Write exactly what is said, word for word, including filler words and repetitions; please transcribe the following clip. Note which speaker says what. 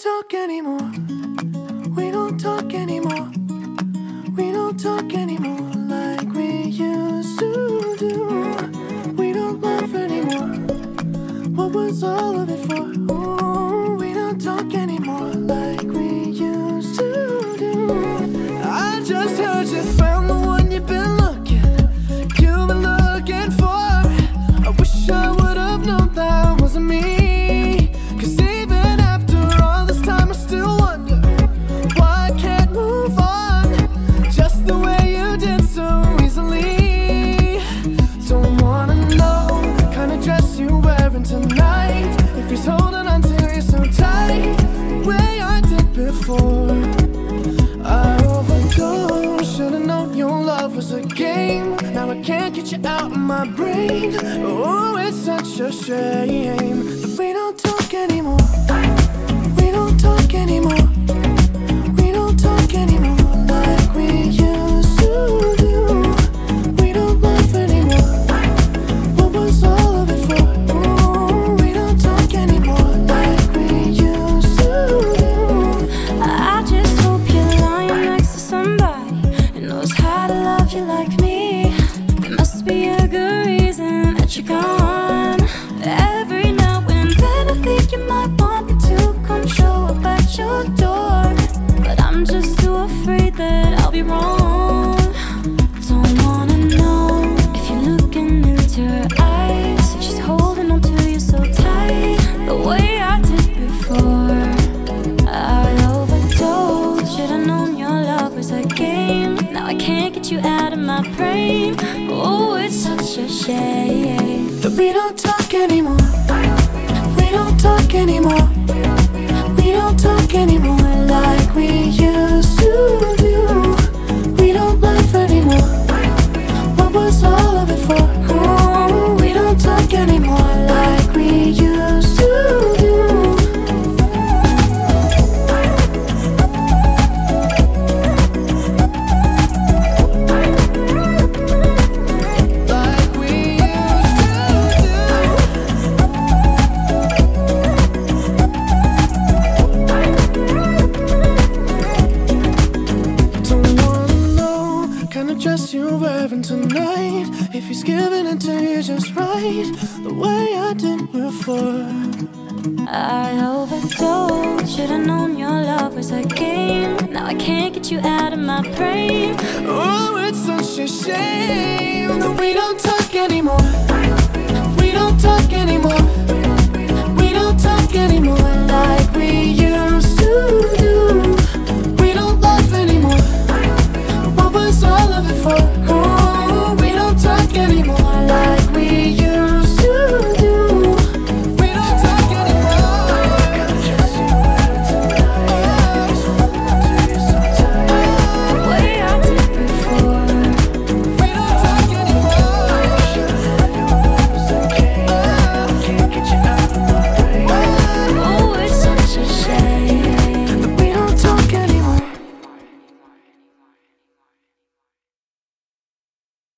Speaker 1: talk anymore. We don't talk anymore. We don't talk anymore like we used to do. We don't laugh anymore. What was all of it for? Ooh, we don't talk anymore like we used to do. I just heard you found the one you've been looking, you've been looking for. I wish I would have known that wasn't me. He's holding on to you so tight, the way I did before. I overdosed, should've known your love was a game. Now I can't get you out of my brain. Oh, it's such a shame that we don't talk anymore. We don't talk anymore. We don't talk anymore like we used to do. We don't laugh anymore. What was all of it for?
Speaker 2: Like me, there must be a good reason that you're gone. Every now and then I think you might want me to come show up at your door, but I'm just too afraid that I'll be wrong. Don't wanna know if you're looking into her eyes, if she's holding on to you so tight, the way I did before. I overdosed, should've known your love was a game. Now I can't get you out of my brain. Oh, it's such a shame
Speaker 1: that we don't talk anymore. We don't talk anymore. We don't talk anymore like we used to do. We don't laugh anymore. What was all of it for? Oh, we don't talk anymore like we used to do. You're wearing tonight, if he's giving it to you just right, the way I did before.
Speaker 2: I overdosed, should've known your love was a game. Now I can't get you out of my brain.
Speaker 1: Oh, it's such a shame that we don't talk anymore. We don't talk anymore. We don't talk anymore like